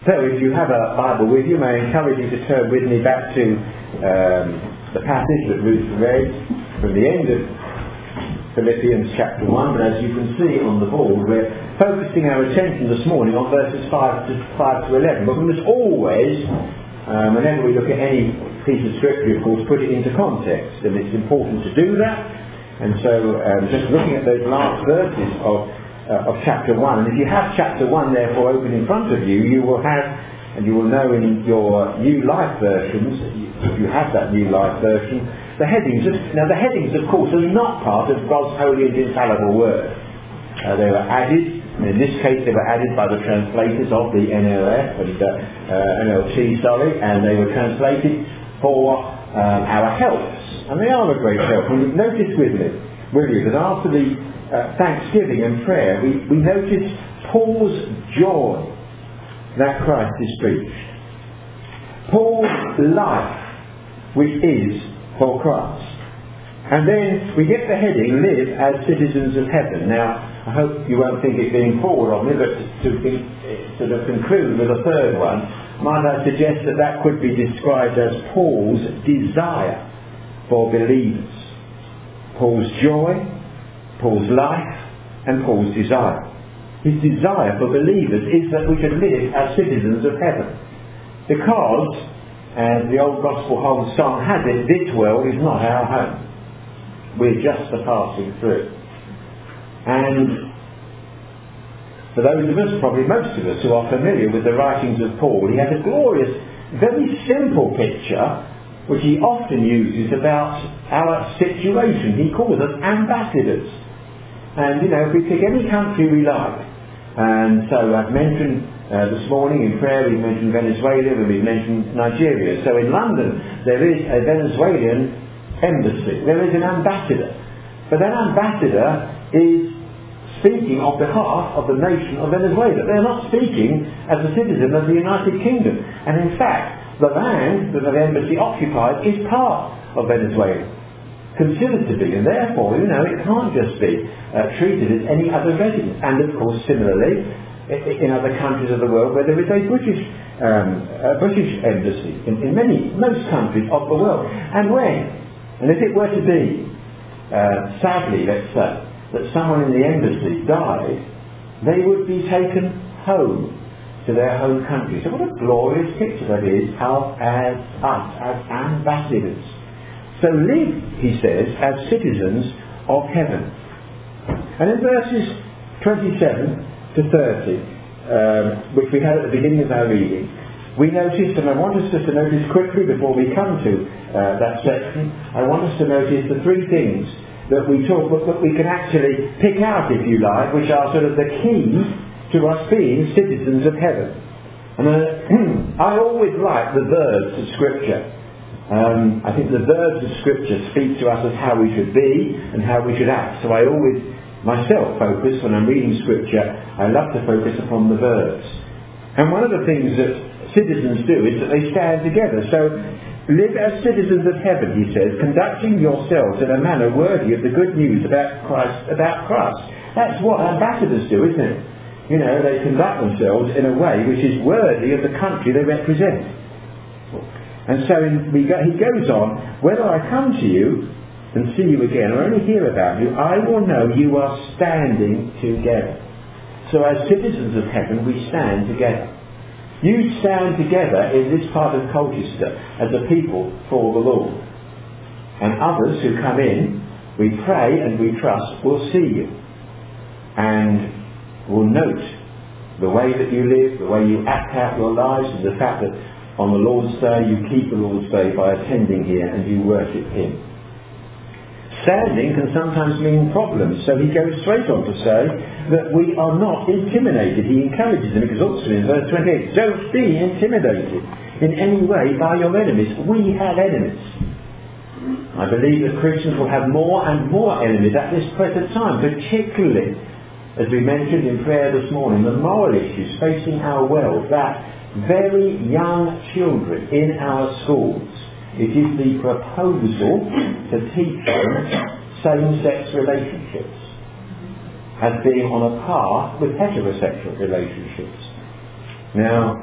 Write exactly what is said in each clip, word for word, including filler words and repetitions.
So if you have a Bible with you, may I encourage you to turn with me back to um, the passage that Ruth read from the end of Philippians chapter one. But as you can see on the board, we're focusing our attention this morning on verses five to eleven. But we must always, um, whenever we look at any piece of scripture, of course, put it into context. And it's important to do that. And so um, just looking at those last verses of Uh, of chapter one, and if you have chapter one therefore open in front of you, you will have, and you will know in your New Life versions, if you have that New Life version, the headings. Now the headings, of course, are not part of God's holy and infallible word. Uh, they were added, and in this case they were added by the translators of the N L F and uh, uh, N L T, sorry, and they were translated for um, our helps, and they are a great help. And notice with me, will you, that after the Uh, thanksgiving and prayer, we, we notice Paul's joy that Christ is preached. Paul's life, which is for Christ. And then we get the heading, live as citizens of heaven. Now, I hope you won't think it being forward of me, but to, to think, sort of conclude with a third one, might I suggest that that could be described as Paul's desire for believers. Paul's joy, Paul's life, and Paul's desire. His desire for believers is that we should live as citizens of heaven. Because, as the old gospel hymn song has it, this world is not our home. We're just a passing through. And for those of us, probably most of us, who are familiar with the writings of Paul, he has a glorious, very simple picture which he often uses about our situation. He calls us ambassadors. And, you know, if we pick any country we like, and so I've mentioned uh, this morning in prayer, we've mentioned Venezuela and we've mentioned Nigeria. So in London, there is a Venezuelan embassy. There is an ambassador. But that ambassador is speaking on behalf of the nation of Venezuela. They're not speaking as a citizen of the United Kingdom. And in fact, the land that the embassy occupies is part of Venezuela. Considered to be, and therefore, you know, it can't just be uh, treated as any other resident. And of course, similarly, in other countries of the world where there is a British um, a British embassy, in, in many, most countries of the world. And when, and if it were to be, uh, sadly, let's say, that someone in the embassy died, they would be taken home to their home country. So what a glorious picture that is of as us, as ambassadors. So live, he says, as citizens of heaven. And in verses twenty-seven to thirty, um, which we had at the beginning of our reading, we noticed, and I want us just to notice quickly before we come to uh, that section, I want us to notice the three things that we talk about, that we can actually pick out, if you like, which are sort of the key to us being citizens of heaven. And uh, I always like the verbs of Scripture. Um, I think the verbs of Scripture speak to us as how we should be and how we should act. So I always, myself, focus, when I'm reading Scripture, I love to focus upon the verbs. And one of the things that citizens do is that they stand together. So, live as citizens of heaven, he says, conducting yourselves in a manner worthy of the good news about Christ. About Christ. That's what ambassadors do, isn't it? You know, they conduct themselves in a way which is worthy of the country they represent. And so in, we go, he goes on, whether I come to you and see you again or only hear about you, I will know you are standing together. So as citizens of heaven, we stand together. You stand together in this part of Colchester as a people for the Lord. And others who come in, we pray and we trust, will see you. And will note the way that you live, the way you act out your lives, and the fact that on the Lord's Day you keep the Lord's Day by attending here and you worship Him. Standing can sometimes mean problems, so he goes straight on to say that we are not intimidated. He encourages them, exhorts them in verse twenty-eight. Don't be intimidated in any way by your enemies. We have enemies. I believe that Christians will have more and more enemies at this present time, particularly, as we mentioned in prayer this morning, the moral issues facing our world, that very young children in our schools, it is the proposal to teach them same-sex relationships as being on a par with heterosexual relationships. Now,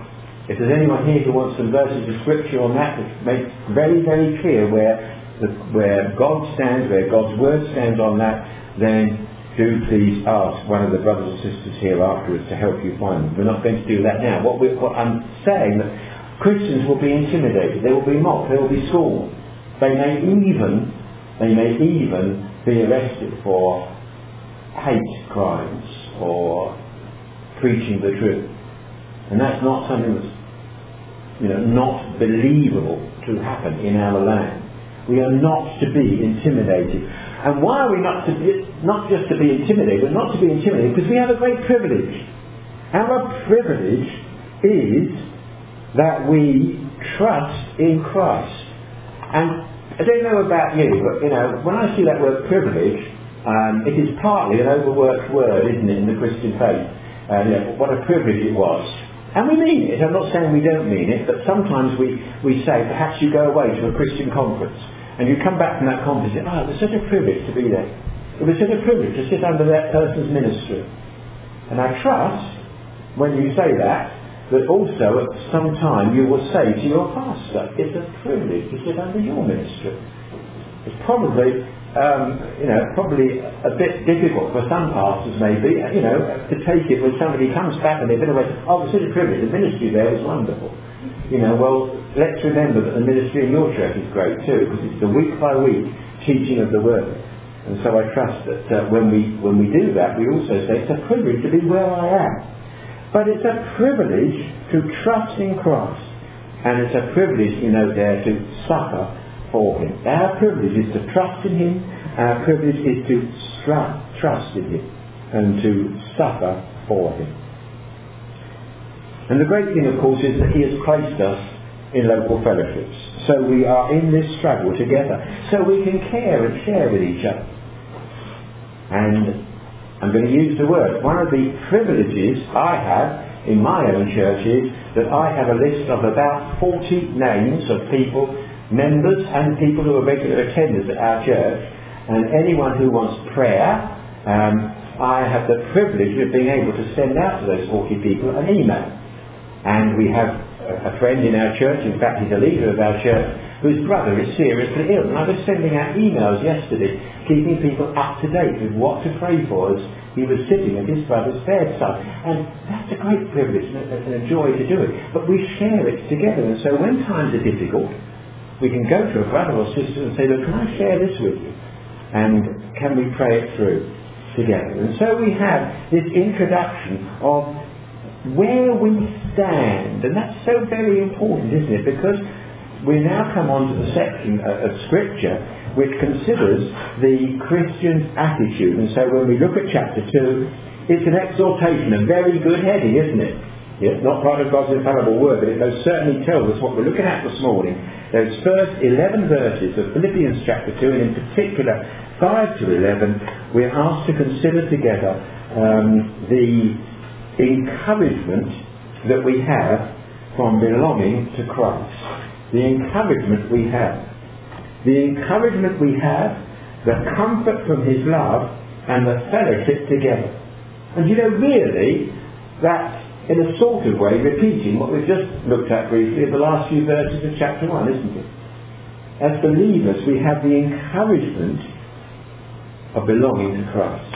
If there's anyone here who wants some verses of scripture on that, it makes very, very clear where the, where God stands, where God's word stands on that, then do please ask one of the brothers or sisters here afterwards to help you find them. We're not going to do that now. What, we, what I'm saying that Christians will be intimidated, they will be mocked, they will be scorned. They may even, they may even be arrested for hate crimes or preaching the truth. And that's not something that's, you know, not believable to happen in our land. We are not to be intimidated. And why are we not to be, not just to be intimidated, but not to be intimidated? Because we have a great privilege. Our privilege is that we trust in Christ. And I don't know about you, but you know, when I see that word privilege, um, it is partly an overworked word, isn't it, in the Christian faith? Uh, you know, what a privilege it was. And we mean it. I'm not saying we don't mean it, but sometimes we, we say, perhaps you go away to a Christian conference, and you come back from that conference and say, oh, it was such a privilege to be there. It was such a privilege to sit under that person's ministry. And I trust, when you say that, that also at some time you will say to your pastor, it's a privilege to sit under your ministry. It's probably, um, you know, probably a bit difficult for some pastors maybe, you know, to take it when somebody comes back and they've been away, oh, it's such a privilege, the ministry there was wonderful. You know, well, let's remember that the ministry in your church is great too, because it's the week by week teaching of the word. And so I trust that uh, when we when we do that, we also say it's a privilege to be where I am. But it's a privilege to trust in Christ. And it's a privilege, you know, there to suffer for Him. Our privilege is to trust in Him. Our privilege is to stru- trust in Him and to suffer for Him. And the great thing, of course, is that He has placed us in local fellowships. So we are in this struggle together. So we can care and share with each other. And I'm going to use the word. One of the privileges I have in my own church is that I have a list of about forty names of people, members and people who are regular attenders at our church. And anyone who wants prayer, um, I have the privilege of being able to send out to those forty people an email. And we have a friend in our church, in fact he's a leader of our church, whose brother is seriously ill. And I was sending out emails yesterday, keeping people up to date with what to pray for as he was sitting at his brother's bedside. And that's a great privilege and a joy to do it. But we share it together. And so when times are difficult, we can go to a brother or sister and say, look, can I share this with you? And can we pray it through together? And so we have this introduction of where we stand. And that's so very important, isn't it? Because we now come on to the section of Scripture which considers the Christian's attitude. And so when we look at chapter two, it's an exhortation, a very good heading, isn't it? It's not part of God's infallible word, but it most certainly tells us what we're looking at this morning. Those first eleven verses of Philippians chapter two, and in particular five to eleven, we're asked to consider together um, the encouragement that we have from belonging to Christ. The encouragement we have. The encouragement we have, the comfort from His love, and the fellowship together. And you know, really, that's in a sort of way repeating what we've just looked at briefly in the last few verses of chapter one, isn't it? As believers, we have the encouragement of belonging to Christ.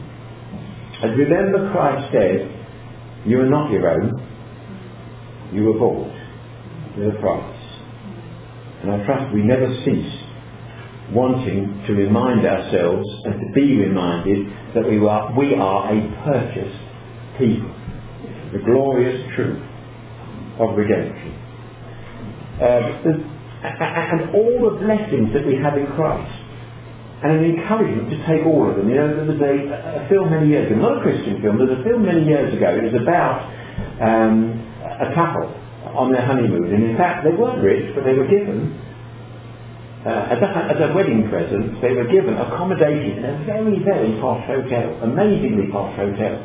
And remember, Christ said, you are not your own, you were bought with a price. And I trust we never cease wanting to remind ourselves and to be reminded that we are, we are a purchased people. The glorious truth of redemption. Uh, and all the blessings that we have in Christ. And an encouragement to take all of them. You know, there was a, a film many years ago, not a Christian film, there was a film many years ago. It was about um, a couple on their honeymoon. And in fact, they weren't rich, but they were given, uh, as, a, as a wedding present, they were given accommodation in a very, very posh hotel. Amazingly posh hotel.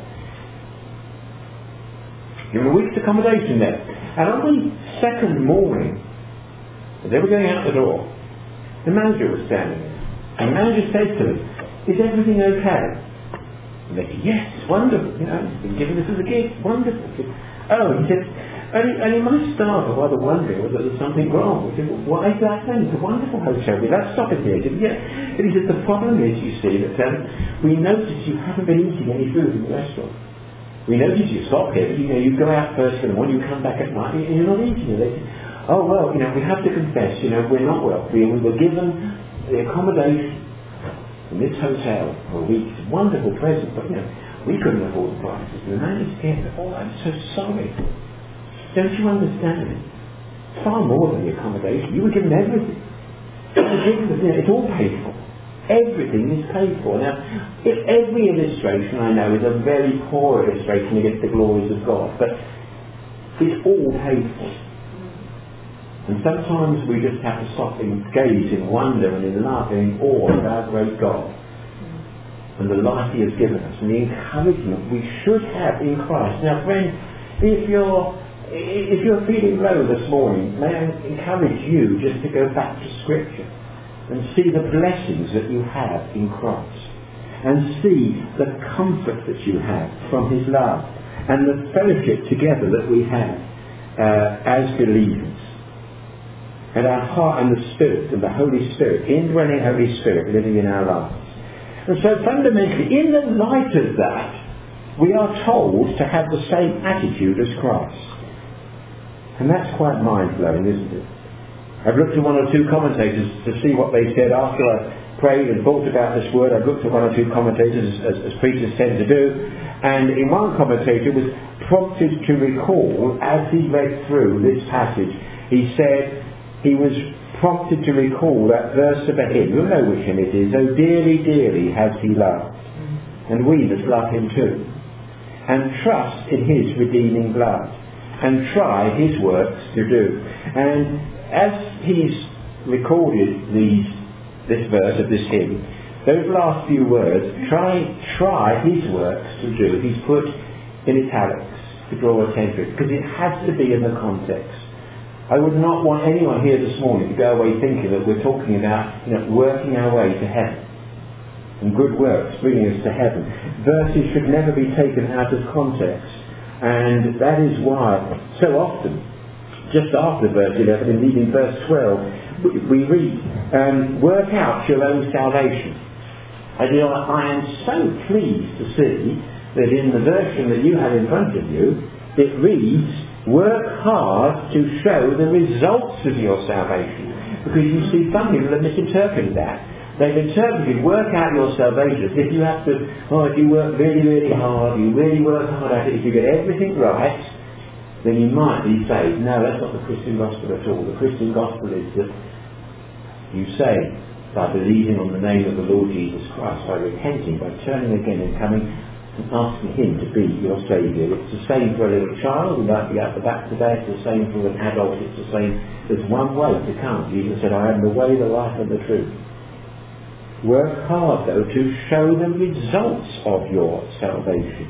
Given a week's accommodation there. And on the second morning, as they were going out the door, the manager was standing there. And the manager said to them, is everything okay? And they said, yes, it's wonderful. You know, it's been given this as a gift. Wonderful. Oh, he said, And he, and he might start by rather wondering whether there's something wrong. He said, well, why is that then? It's a wonderful hotel. We don't stop it here. He said, yeah. But he said, the problem is, you see, that um, we notice you haven't been eating any food in the restaurant. We notice you stop here, but you know, you go out first in the morning, you come back at night, and you're not eating it. They say, oh, well, you know, we have to confess, you know, we're not wealthy, and we were given the accommodation in this hotel for a week. It's a wonderful present, but, you know, we couldn't afford the prices. And the man is scared. Oh, I'm so sorry. Don't you understand? Far more than the accommodation. You were given everything. You were given the, you know, it's all paid for. Everything is paid for. Now, if every illustration I know is a very poor illustration against the glories of God, but it's all paid for. And sometimes we just have to stop and gaze in wonder and in love and in awe of our great God and the life He has given us and the encouragement we should have in Christ. Now, friend, if you're If you're feeling low this morning, may I encourage you just to go back to Scripture and see the blessings that you have in Christ and see the comfort that you have from His love and the fellowship together that we have uh, as believers, and our heart and the Spirit and the Holy Spirit, indwelling Holy Spirit living in our lives. And so fundamentally, in the light of that, we are told to have the same attitude as Christ. And that's quite mind-blowing, isn't it? I've looked at one or two commentators to see what they said after I prayed and thought about this word. I've looked at one or two commentators, as, as preachers tend to do. And in one commentator was prompted to recall, as he read through this passage, he said he was prompted to recall that verse of a hymn. You'll know which hymn it is. Oh, dearly, dearly has He loved, and we must love Him too, and trust in His redeeming blood, and try His works to do. And as he's recorded these, this verse of this hymn, those last few words, try try His works to do, he's put in italics to draw attention, because it has to be in the context. I would not want anyone here this morning to go away thinking that we're talking about, you know, working our way to heaven and good works bringing us to heaven. Verses should never be taken out of context. And that is why so often, just after verse eleven, indeed in verse twelve, we read, um, work out your own salvation. I, you know, I am so pleased to see that in the version that you have in front of you, it reads, work hard to show the results of your salvation. Because you see, some people have misinterpreted that. They've interpreted work out your salvation as if you have to, oh, if you work really, really hard, you really work hard at it, if you get everything right, then you might be saved. No, that's not the Christian gospel at all. The Christian gospel is that you say, by believing on the name of the Lord Jesus Christ, by repenting, by turning again and coming and asking Him to be your Saviour. It's the same for a little child who might be out the back today. It's the same for an adult. It's the same. There's one way to come. Jesus said, I am the way, the life and the truth. Work hard, though, to show the results of your salvation.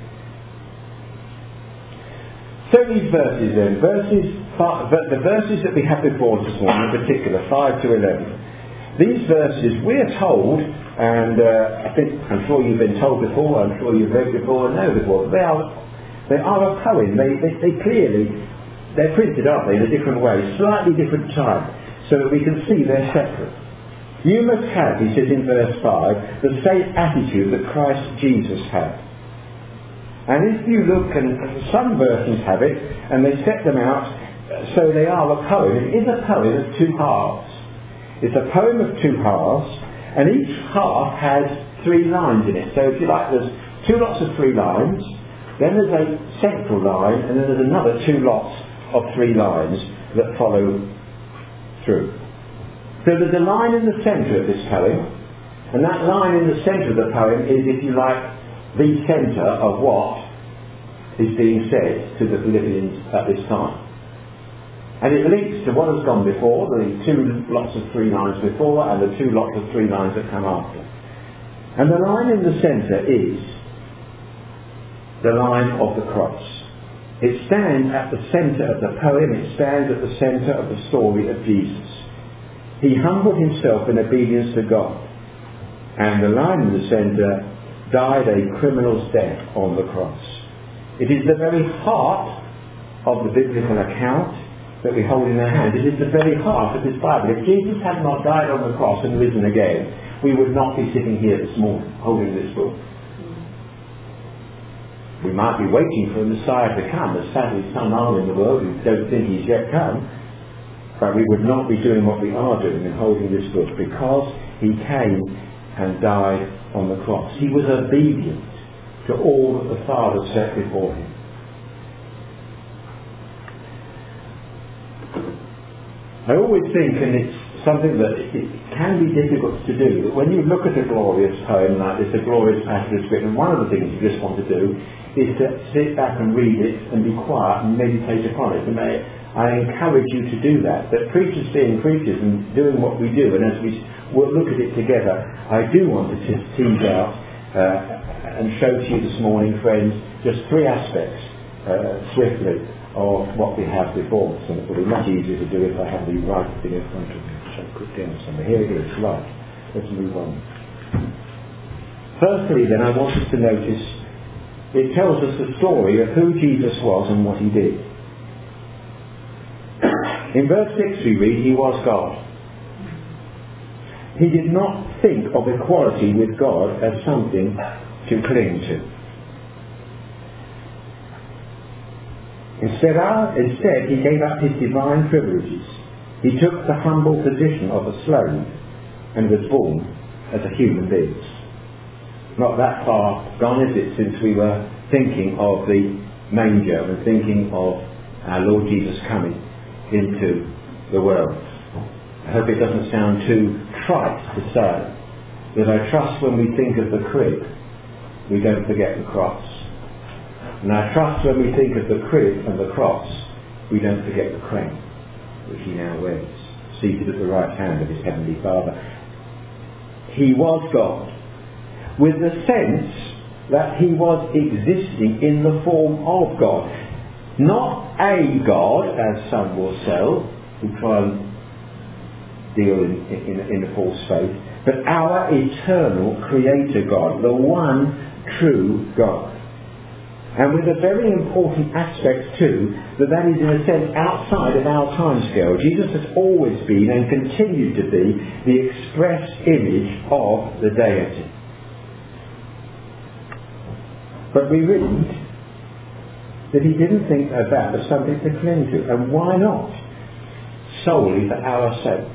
So these verses then, verses, five, the verses that we have before us this morning in particular, five to eleven, these verses we're told, and uh, I think, I'm sure you've been told before, I'm sure you've read before and know before, they are, they are a poem. They, they, they clearly, they're printed, aren't they, in a different way, slightly different type, so that we can see they're separate. You must have, he says in verse five, the same attitude that Christ Jesus had. And if you look, and some versions have it, and they set them out, so they are a poem. It is a poem of two halves. It's a poem of two halves, and each half has three lines in it. So if you like, there's two lots of three lines, then there's a central line, and then there's another two lots of three lines that follow through. So there's a line in the centre of this poem, and that line in the centre of the poem is, if you like, the centre of what is being said to the Philippians at this time. And it links to what has gone before, the two lots of three lines before, and the two lots of three lines that come after. And the line in the centre is the line of the cross. It stands at the centre of the poem, it stands at the centre of the story of Jesus. He humbled himself in obedience to God, and the line in the centre died a criminal's death on the cross. It is the very heart of the biblical account that we hold in our hands. It is the very heart of this Bible. If Jesus had not died on the cross and risen again, we would not be sitting here this morning holding this book. We might be waiting for a Messiah to come, as sadly some are in the world who don't think he's yet come, but we would not be doing what we are doing and holding this book, because he came and died on the cross. He was obedient to all that the Father set before him. I always think, and it's something that it can be difficult to do, that when you look at a glorious poem like this, a glorious passage of Scripture, and one of the things you just want to do is to sit back and read it and be quiet and meditate upon it. And I, I encourage you to do that. That preachers being preachers and doing what we do, and as we look at it together, I do want to just tease out uh, and show to you this morning, friends, just three aspects uh, swiftly of what we have before us. And it will be much easier to do if I have the right thing in front of me. So I'll put it down somewhere. Here it is. Right. Let's move on. Firstly, then, I want us to notice it tells us the story of who Jesus was and what he did. In verse six we read, he was God. He did not think of equality with God as something to cling to. Instead, instead, he gave up his divine privileges. He took the humble position of a slave and was born as a human being. Not that far gone, is it, since we were thinking of the manger and thinking of our Lord Jesus coming into the world. I hope it doesn't sound too trite to say that I trust when we think of the crib, we don't forget the cross. And I trust when we think of the crib and the cross, we don't forget the crown which he now wears, seated at the right hand of his heavenly Father. He was God, with the sense that he was existing in the form of God. Not a God, as some will sell, who try and deal in, in, in a false faith, but our eternal Creator God, the one true God. And with a very important aspect too, that that is in a sense outside of our timescale. Jesus has always been and continued to be the express image of the deity. But we read that he didn't think of that as something to cling to. And why not? Solely for our sake.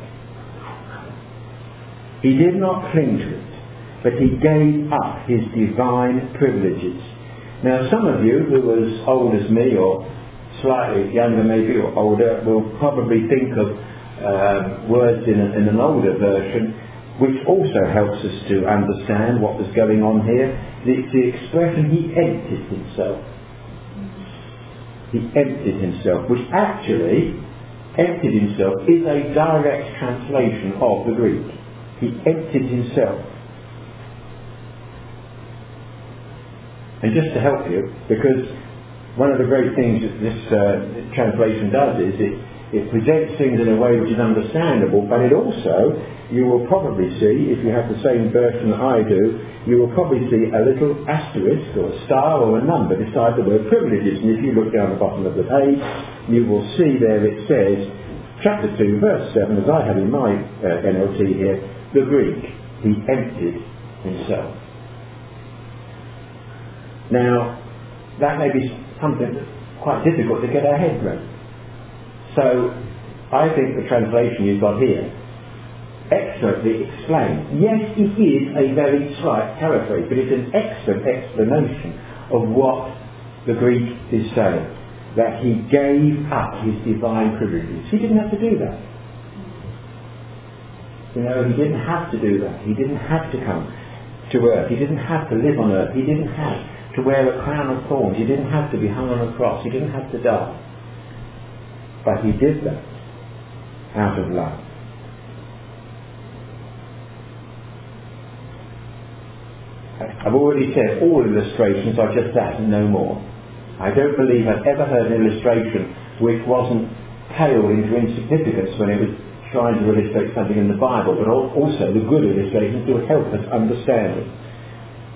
He did not cling to it, but he gave up his divine privileges. Now, some of you who are as old as me, or slightly younger maybe, or older, will probably think of uh, words in, a, in an older version, which also helps us to understand what was going on here. The, the expression, he emptied himself. He emptied himself, which actually, emptied himself, is a direct translation of the Greek. He emptied himself. And just to help you, because one of the great things that this uh, translation does is it, it presents things in a way which is understandable, but it also, you will probably see, if you have the same version that I do, you will probably see a little asterisk or a star or a number beside the word privileges. And if you look down the bottom of the page, you will see there it says, chapter two, verse seven, as I have in my uh, N L T here, the Greek, he emptied himself. Now, that may be something that's quite difficult to get our head around. So, I think the translation you've got here excellently explains. Yes, it is a very slight paraphrase, but it's an excellent explanation of what the Greek is saying. That he gave up his divine privileges. He didn't have to do that. You know, he didn't have to do that. He didn't have to come to earth. He didn't have to live on earth. He didn't have to wear a crown of thorns. He didn't have to be hung on a cross. He didn't have to die. But he did that out of love. I've already said all illustrations are just that and no more. I don't believe I've ever heard an illustration which wasn't paled into insignificance when it was trying to illustrate something in the Bible, but also the good illustrations to help us understand it.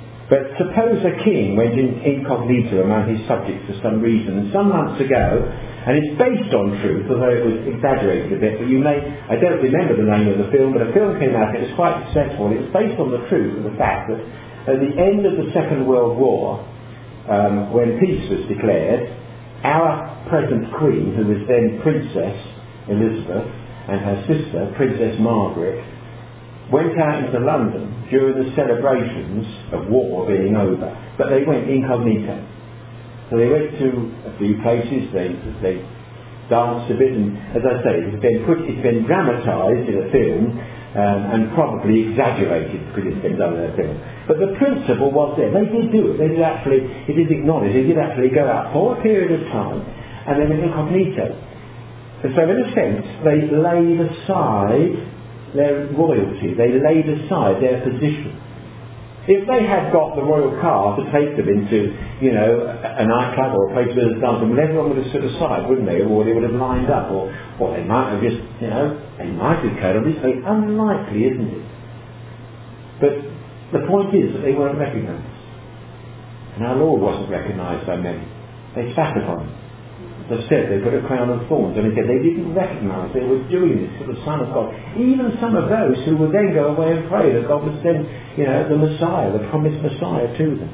But suppose a king went in incognito among his subjects for some reason, and some months ago And it's based on truth, although it was exaggerated a bit. But you may, I don't remember the name of the film, but a film came out, it was quite successful. It was based on the truth of the fact that at the end of the Second World War, um, when peace was declared, our present Queen, who was then Princess Elizabeth, and her sister, Princess Margaret, went out into London during the celebrations of war being over. But they went incognito. So they went to a few places, they, they danced a bit, and as I say, it's been, put, it's been dramatised in a film, um, and probably exaggerated because it's been done in a film. But the principle was there. They did do it. They did actually, it is acknowledged, they did actually go out for a period of time, and they went incognito. And so in a sense, they laid aside their royalty, they laid aside their position. If they had got the royal car to take them into, you know, a nightclub or a place where there's dancing, well, everyone would have stood aside, wouldn't they? Or they would have lined up, or, or they might have just, you know, they might have carried on this way. Unlikely, isn't it? But the point is that they weren't recognised. And our Lord wasn't recognised by many. They spat upon him. As I said, they put a crown of thorns, and he said they didn't recognise they were doing this for the Son of God. Even some of those who would then go away and pray that God would send, you know, the Messiah, the promised Messiah to them.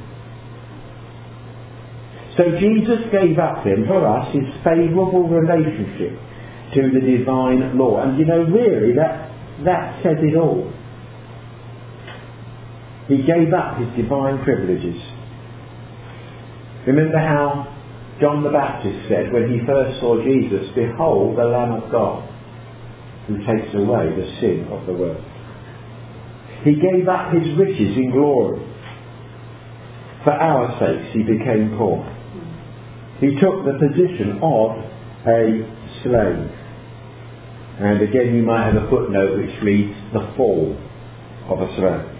So Jesus gave up then for us his favourable relationship to the divine law. And you know, really, that, that says it all. He gave up his divine privileges. Remember how John the Baptist said when he first saw Jesus, "Behold the Lamb of God who takes away the sin of the world." He gave up his riches in glory. For our sakes he became poor. He took the position of a slave. And again you might have a footnote which reads, "the fall of a slave."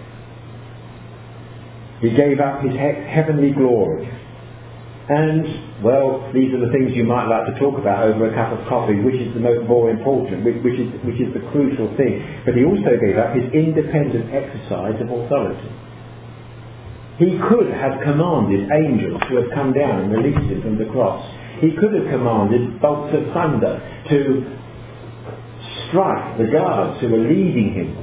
He gave up his he- heavenly glory. And, well, these are the things you might like to talk about over a cup of coffee, which is the most more important, which, which, is, which is the crucial thing. But he also gave up his independent exercise of authority. He could have commanded angels to have come down and released him from the cross. He could have commanded bolts of thunder to strike the guards who were leading him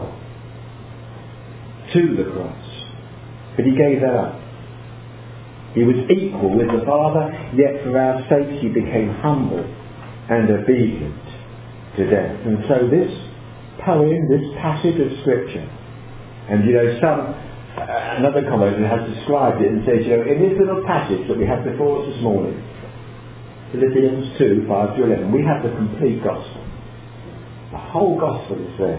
to the cross. But he gave that up. He was equal with the Father, yet for our sakes he became humble and obedient to death. And so this poem, this passage of Scripture, and you know, some uh, another commentator has described it and says, you know, in this little passage that we have before us this morning, Philippians two, five to eleven, we have the complete gospel. The whole gospel is there.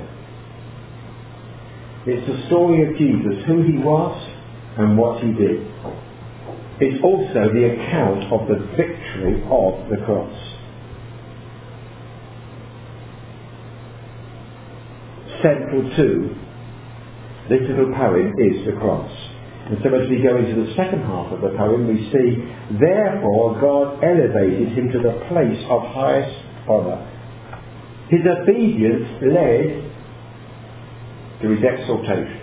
It's the story of Jesus, who he was and what he did. It's also the account of the victory of the cross. Central to this little poem is the cross. And so as we go into the second half of the poem, we see, therefore God elevated him to the place of highest honour. His obedience led to his exaltation.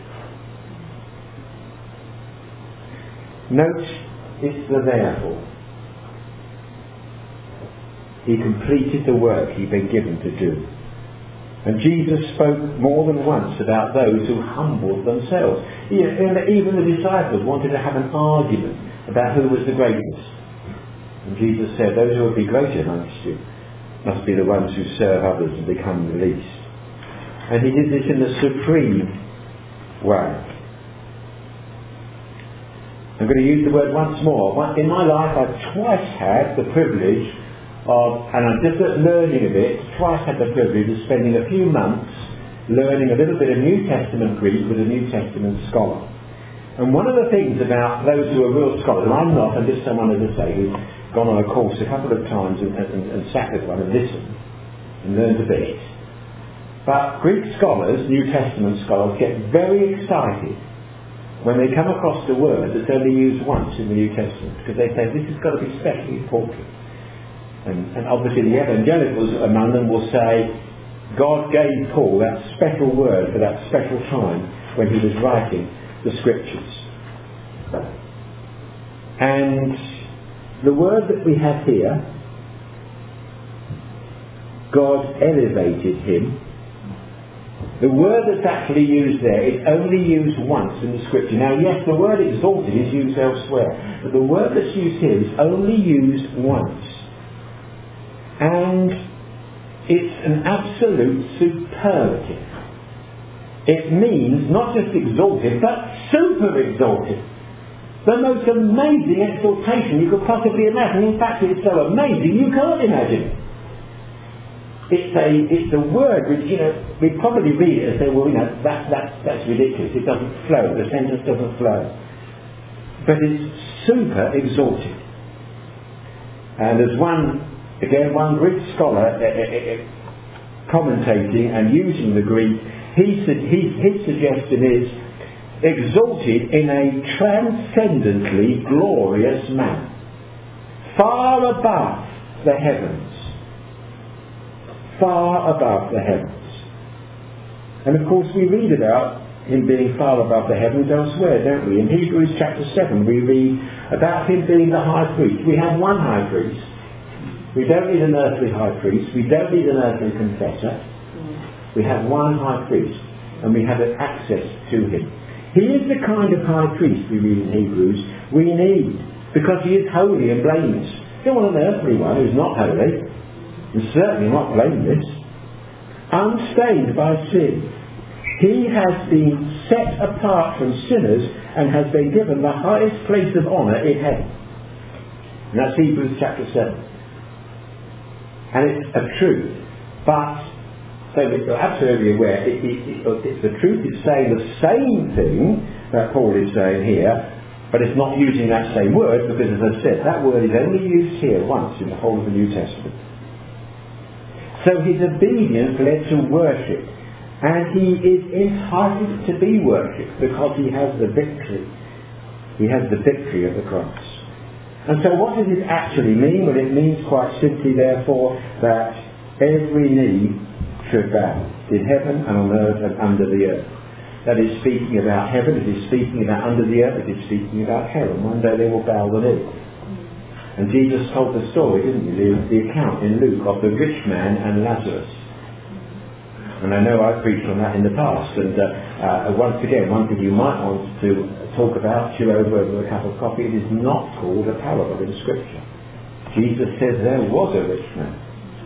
Note, it's the therefore. He completed the work he'd been given to do. And Jesus spoke more than once about those who humbled themselves. Even the disciples wanted to have an argument about who was the greatest. And Jesus said, those who will be greater amongst you must be the ones who serve others and become the least. And he did this in the supreme way. I'm going to use the word once more. In my life I've twice had the privilege of, and I'm just learning a bit, twice had the privilege of spending a few months learning a little bit of New Testament Greek with a New Testament scholar. And one of the things about those who are real scholars, and I'm not, I'm just someone, as I say, who's gone on a course a couple of times and, and, and sat with one and listened and learned a bit. But Greek scholars, New Testament scholars, get very excited when they come across the word that's only used once in the New Testament, because they say this has got to be specially important. And, and obviously the evangelicals among them will say God gave Paul that special word for that special time when he was writing the Scriptures. And the word that we have here God elevated him. The word that's actually used there is only used once in the scripture. Now yes, the word exalted is used elsewhere, but the word that's used here is only used once. And it's an absolute superlative. It means not just exalted, but super exalted. The most amazing exaltation you could possibly imagine. In fact, it's so amazing you can't imagine it. It's a, it's a word which, you know, we probably read it and say, well, you know, that, that, that's ridiculous. It doesn't flow. The sentence doesn't flow. But it's super exalted. And there's one, again, one Greek scholar uh, uh, uh, commentating and using the Greek, he said, he, his suggestion is exalted in a transcendently glorious manner, far above the heavens. Far above the heavens. And of course we read about him being far above the heavens elsewhere, don't we? In Hebrews chapter seven we read about him being the high priest. We have one high priest. We don't need an earthly high priest. We don't need an earthly confessor. We have one high priest, and we have access to him. He is the kind of high priest, we read in Hebrews, we need, because he is holy and blameless. You don't want an earthly one who's not holy, and certainly not blameless, unstained by sin. He has been set apart from sinners and has been given the highest place of honour in heaven. And that's Hebrews chapter seven. And it's a truth. But, so that you're absolutely aware, it, it, it, it, the truth is saying the same thing that Paul is saying here, but it's not using that same word, because as I said, that word is only used here once in the whole of the New Testament. So his obedience led to worship, and he is entitled to be worshipped because he has the victory. He has the victory of the cross. And so what does it actually mean? Well, it means quite simply, therefore, that every knee should bow in heaven and on earth and under the earth. That is speaking about heaven, it is speaking about under the earth, it is speaking about hell. And one day they will bow the knee. And Jesus told the story, didn't he, the, the account in Luke of the rich man and Lazarus. And I know I've preached on that in the past. And uh, uh, once again, one thing you might want to talk about, chew over over a cup of coffee, it is not called a parable in Scripture. Jesus says there was a rich man.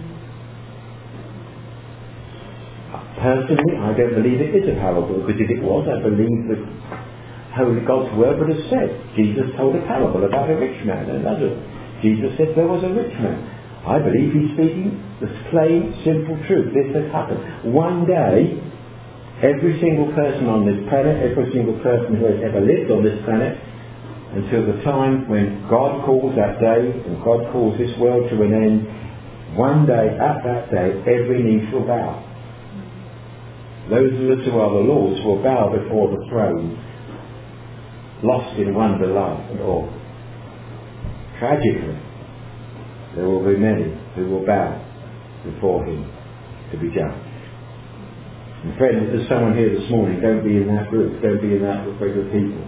Personally, I don't believe it is a parable, because if it was, I believe that Holy God's Word would have said Jesus told a parable about a rich man and Lazarus. Jesus said there was a rich man. I believe he's speaking the plain, simple truth. This has happened. One day, every single person on this planet, every single person who has ever lived on this planet, until the time when God calls that day, and God calls this world to an end, one day, at that day, every knee shall bow. Those of us who are the Lord's will bow before the throne, lost in wonder, love and awe. Tragically, there will be many who will bow before him to be judged. And friends, if there's someone here this morning, don't be in that group, don't be in that group of people.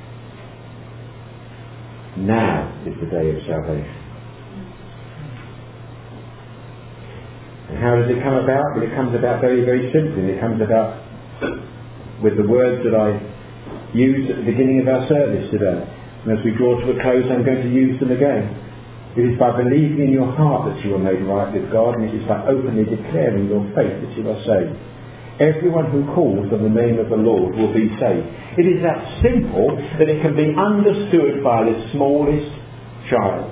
Now is the day of salvation. And how does it come about? Well, it comes about very, very simply. It comes about with the words that I used at the beginning of our service today. And as we draw to a close, I'm going to use them again. It is by believing in your heart that you are made right with God, and it is by openly declaring your faith that you are saved. Everyone who calls on the name of the Lord will be saved. It is that simple that it can be understood by the smallest child.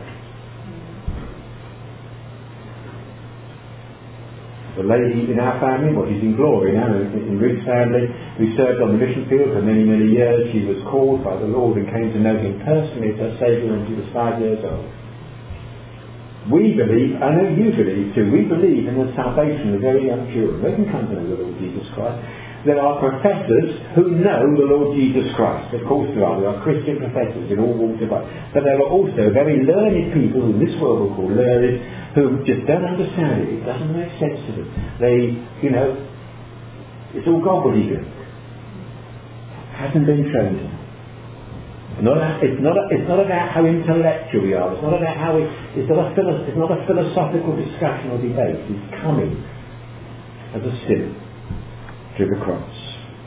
The lady in our family, well, she's in glory now, in Ruth's family, who served on the mission field for many, many years. She was called by the Lord and came to know him personally as her Saviour when she was five years old. We believe, I know you believe too, we believe in the salvation of very young children. They can come to know the Lord Jesus Christ. There are professors who know the Lord Jesus Christ. Of course there are. There are Christian professors in all walks of life. But there are also very learned people who in this world will call learned, who just don't understand it. It doesn't make sense to them. They, you know, it's all gobbledygook. Hasn't been shown to them. Not a, it's, not a, it's not about how intellectual we are. It's not about how we... It's not a, philo, it's not a philosophical discussion or debate. It's coming as a sinner to the cross.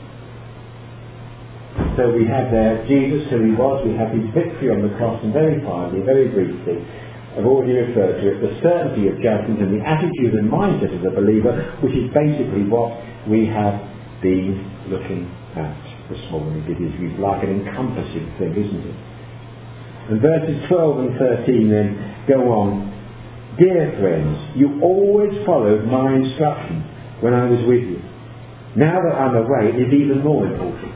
So we have there Jesus, who he was. We have his victory on the cross. And very finally, very briefly, I've already referred to it, the certainty of judgment and the attitude and mindset of the believer, which is basically what we have been looking at this morning. It is like an encompassing thing, isn't it? And verses twelve and thirteen then go on. Dear friends, you always followed my instructions when I was with you. Now that I'm away, it is even more important.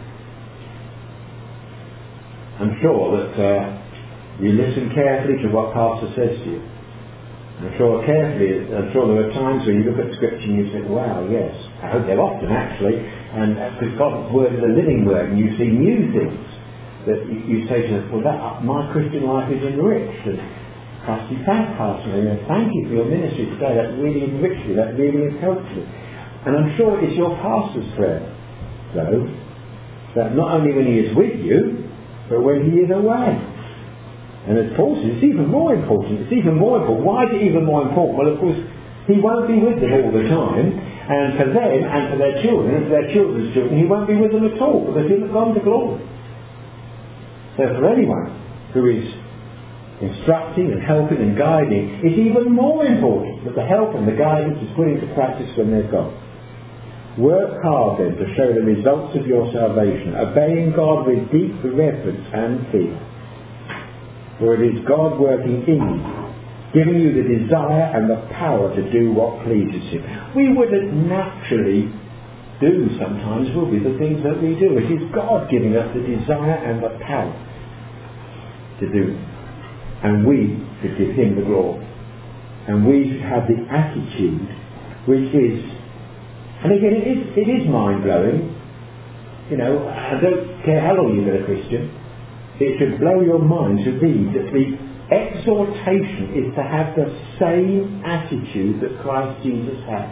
I'm sure that uh, you listen carefully to what Pastor says to you. I'm sure carefully, I'm sure there are times when you look at Scripture and you think, wow, yes. I hope they're often actually, and because God's Word is a living Word, and you see new things that you, you say to us, well, that, my Christian life is enriched. And Pastor, thank Pastor, and thank you for your ministry today. That really enriched me. That really has helped me. And I'm sure it's your pastor's prayer, though, that not only when he is with you, but when he is away. And of course, it's even more important. It's even more important. Why is it even more important? Well, of course, he won't be with them all the time. And for them, and for their children, and for their children's children, he won't be with them at all, because he'll have gone to glory. So for anyone who is instructing and helping and guiding, it's even more important that the help and the guidance is put into practice when they're gone. Work hard then to show the results of your salvation, obeying God with deep reverence and fear. For it is God working in you, giving you the desire and the power to do what pleases him. We wouldn't naturally do sometimes, will we, the things that we do. It is God giving us the desire and the power to do. And we should give him the glory. And we should have the attitude which is, and again, it is, it is mind-blowing. You know, I don't care how long you've been a Christian. It should blow your mind to read that the exhortation is to have the same attitude that Christ Jesus had.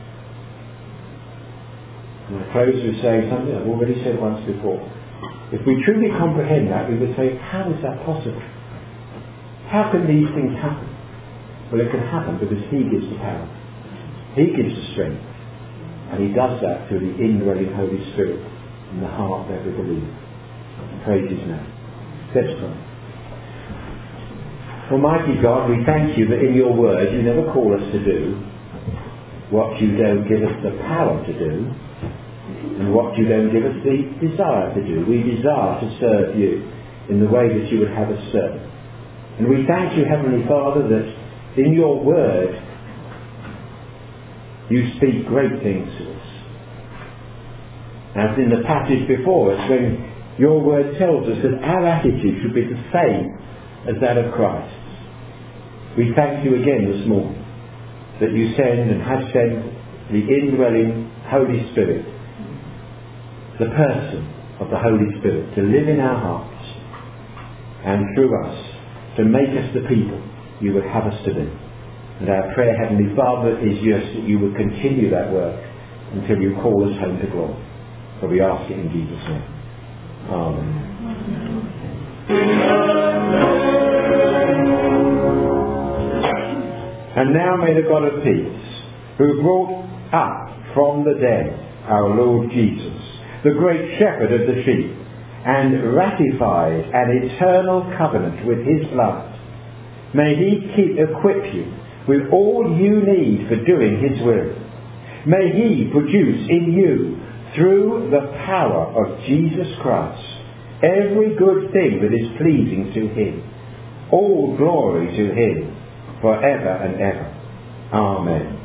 And I close with saying something I've already said once before. If we truly comprehend that, we would say, how is that possible? How can these things happen? Well, it can happen because he gives the power. He gives the strength. And he does that through the indwelling Holy Spirit in the heart of every believer. Praise his name. Let's pray. Almighty God, we thank you that in your word you never call us to do what you don't give us the power to do, and what you don't give us the desire to do. We desire to serve you in the way that you would have us serve. And we thank you, Heavenly Father, that in your word you speak great things to us. As in the passage before us, when your word tells us that our attitude should be the same as that of Christ. We thank you again this morning that you send and have sent the indwelling Holy Spirit, the person of the Holy Spirit, to live in our hearts and through us to make us the people you would have us to be. And our prayer, Heavenly Father, is just that you would continue that work until you call us home to glory. For we ask it in Jesus' name. Amen. And now may the God of peace, who brought up from the dead our Lord Jesus, the great shepherd of the sheep, and ratified an eternal covenant with his blood, may he keep equip you with all you need for doing his will. May he produce in you, through the power of Jesus Christ, every good thing that is pleasing to him. All glory to him forever and ever. Amen.